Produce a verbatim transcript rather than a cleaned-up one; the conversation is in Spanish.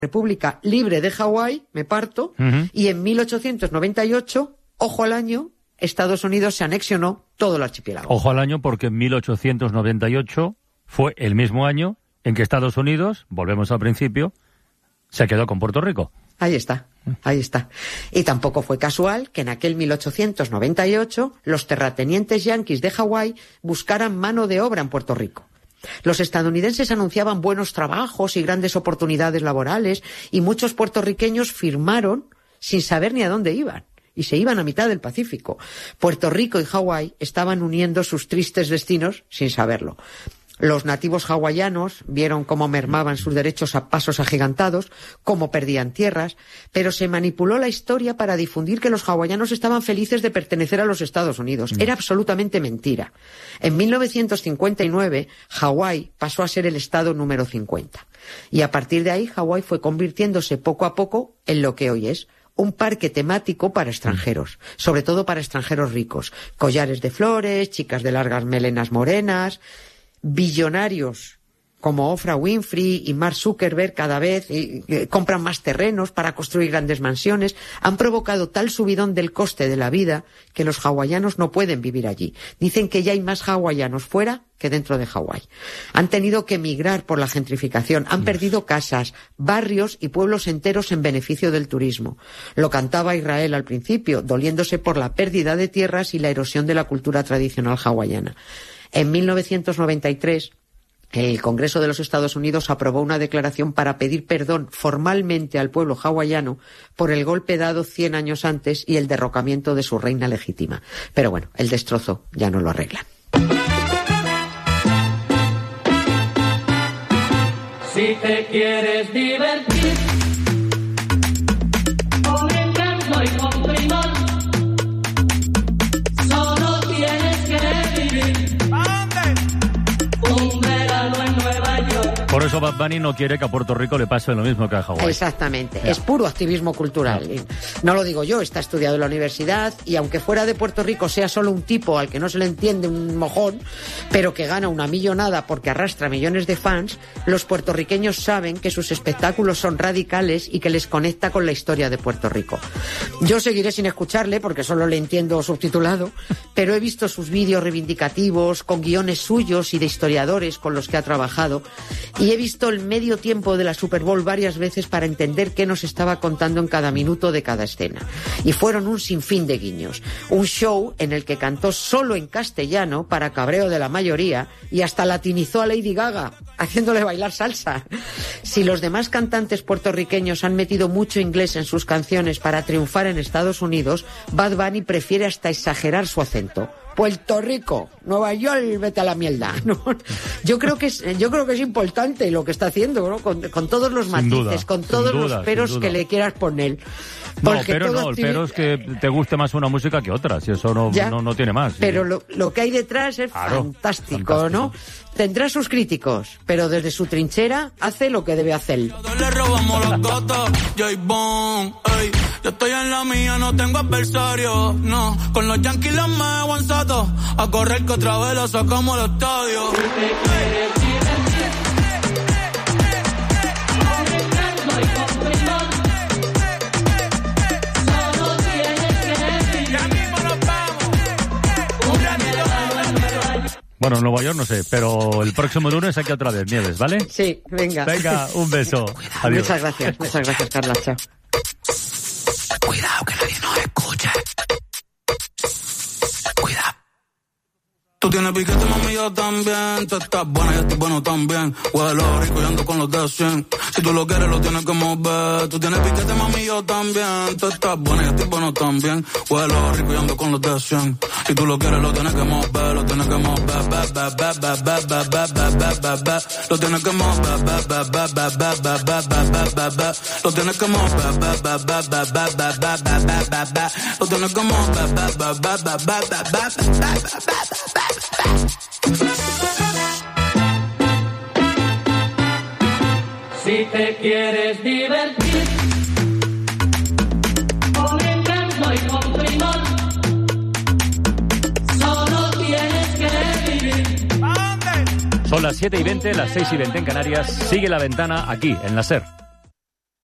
República Libre de Hawái, me parto, uh-huh. y en mil ochocientos noventa y ocho, ojo al año, Estados Unidos se anexionó todo el archipiélago. Ojo al año porque en mil ochocientos noventa y ocho fue el mismo año en que Estados Unidos, volvemos al principio, se quedó con Puerto Rico. Ahí está, ahí está. Y tampoco fue casual que en aquel mil ochocientos noventa y ocho los terratenientes yanquis de Hawái buscaran mano de obra en Puerto Rico. Los estadounidenses anunciaban buenos trabajos y grandes oportunidades laborales y muchos puertorriqueños firmaron sin saber ni a dónde iban. Y se iban a mitad del Pacífico. Puerto Rico y Hawái estaban uniendo sus tristes destinos sin saberlo. Los nativos hawaianos vieron cómo mermaban sus derechos a pasos agigantados, cómo perdían tierras, pero se manipuló la historia para difundir que los hawaianos estaban felices de pertenecer a los Estados Unidos. Era absolutamente mentira. En mil novecientos cincuenta y nueve, Hawái pasó a ser el estado número cincuenta. Y a partir de ahí, Hawái fue convirtiéndose poco a poco en lo que hoy es. Un parque temático para extranjeros, sobre todo para extranjeros ricos. Collares de flores, chicas de largas melenas morenas, billonarios como Oprah Winfrey y Mark Zuckerberg cada vez y, y, compran más terrenos para construir grandes mansiones. Han provocado tal subidón del coste de la vida que los hawaianos no pueden vivir allí. Dicen que ya hay más hawaianos fuera que dentro de Hawái. Han tenido que emigrar por la gentrificación, han perdido casas, barrios y pueblos enteros en beneficio del turismo. Lo cantaba Israel al principio, doliéndose por la pérdida de tierras y la erosión de la cultura tradicional hawaiana. En mil novecientos noventa y tres, el Congreso de los Estados Unidos aprobó una declaración para pedir perdón formalmente al pueblo hawaiano por el golpe dado cien años antes y el derrocamiento de su reina legítima. Pero bueno, el destrozo ya no lo arreglan. Si te quieres divertir, con encanto y con primor, solo tienes que vivir. ¿A dónde? Un verano en Nueva York. Por eso Bad Bunny no quiere que a Puerto Rico le pase lo mismo que a Hawái. Exactamente, ya. Es puro activismo cultural. Ya. No lo digo yo, está estudiado en la universidad y aunque fuera de Puerto Rico sea solo un tipo al que no se le entiende un mojón, pero que gana una millonada porque arrastra millones de fans, los puertorriqueños saben que sus espectáculos son radicales y que les conecta con la historia de Puerto Rico. Yo seguiré sin escucharle porque solo le entiendo subtitulado, pero he visto sus vídeos reivindicativos con guiones suyos y de historiadores con los que ha trabajado y he visto el medio tiempo de la Super Bowl varias veces para entender qué nos estaba contando en cada minuto de cada escena. Y fueron un sinfín de guiños. Un show en el que cantó solo en castellano para cabreo de la mayoría y hasta latinizó a Lady Gaga, haciéndole bailar salsa. Si los demás cantantes puertorriqueños han metido mucho inglés en sus canciones para triunfar en Estados Unidos, Bad Bunny prefiere hasta exagerar su acento. Puerto Rico, Nueva York, vete a la mierda, ¿no? Yo creo que es, yo creo que es importante lo que está haciendo, ¿no? Con, con todos los matices, duda, con todos duda, los peros que le quieras poner. No, pero no, el pero es que te guste más una música que otra, si eso no, no, no tiene más. Pero lo, lo que hay detrás es claro, fantástico, fantástico, ¿no? Tendrá sus críticos, pero desde su trinchera hace lo que debe hacer. Le robamos los gatos, J Bond, ey. Yo estoy en la mía, no tengo adversario, no. Con los Yankees los me aguanzato, a correr que otra vez lo sacamos al estadio. Bueno, en Nueva York no sé, pero el próximo lunes aquí otra vez, Nieves, ¿vale? Sí, venga. Venga, un beso. Adiós. Muchas gracias, muchas gracias, Carla. Chao. Cuidado que nadie nos escuche. Cuidado. Tú tienes piquete, mami, yo también. Tú estás buena, yo estoy bueno también. Huelo rico y ando con los de cien. Si tú lo quieres, lo tienes que mover. Tú tienes piquete, mami, yo también. Tú estás buena, yo estoy bueno también. Huelo rico y ando con los de cien. Si tú lo quieres, lo tienes que mover. Lo tienes que mover. Lo tienes que mover. Lo tienes que mover. Lo tienes que mover. Si te quieres divertir, con encanto y con primor, solo tienes que vivir. Son las siete y veinte, las seis y veinte en Canarias. Sigue La Ventana aquí, en la SER.